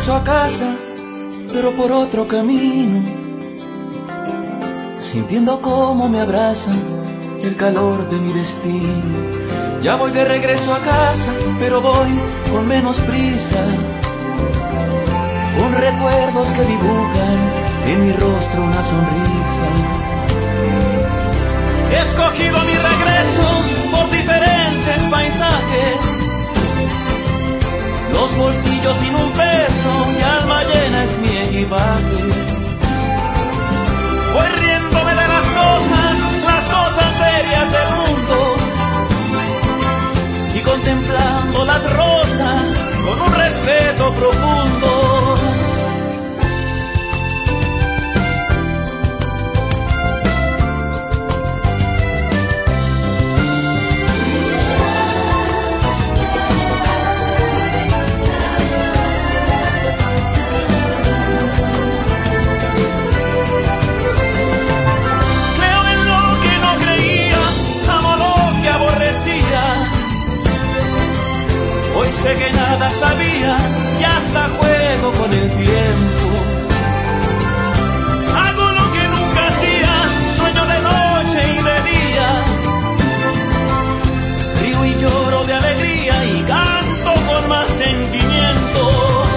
regreso a casa, pero por otro camino, sintiendo cómo me abraza el calor de mi destino. Ya voy de regreso a casa, pero voy con menos prisa, con recuerdos que dibujan en mi rostro una sonrisa. He escogido mi regreso por diferentes paisajes, los bolsillos sin un peso y alma llena es mi equipaje. Voy riéndome de las cosas serias del mundo, y contemplando las rosas con un respeto profundo. Sé que nada sabía y hasta juego con el tiempo. Hago lo que nunca hacía, sueño de noche y de día. Río y lloro de alegría y canto con más sentimiento.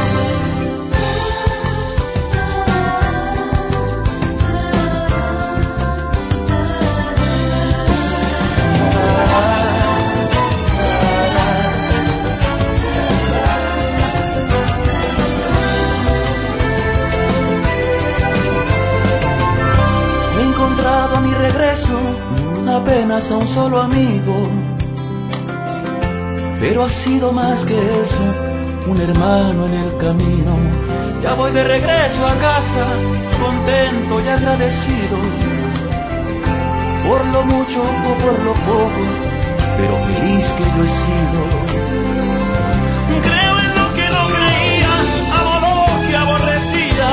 A mi regreso apenas a un solo amigo, pero ha sido más que eso, un hermano en el camino. Ya voy de regreso a casa, contento y agradecido, por lo mucho o por lo poco, pero feliz que yo he sido. Creo en lo que no creía, amo lo que aborrecía.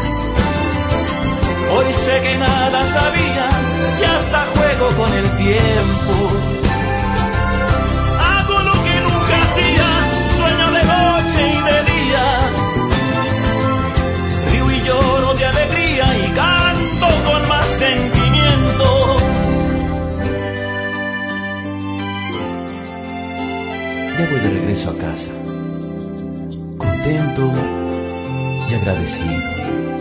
Hoy sé que nada sabía y hasta juego con el tiempo. Hago lo que nunca hacía, sueño de noche y de día. Río y lloro de alegría y canto con más sentimiento. Ya voy de regreso a casa, contento y agradecido,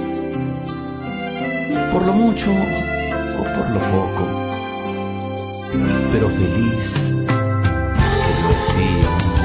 por lo mucho o por lo poco, pero feliz que lo he sido.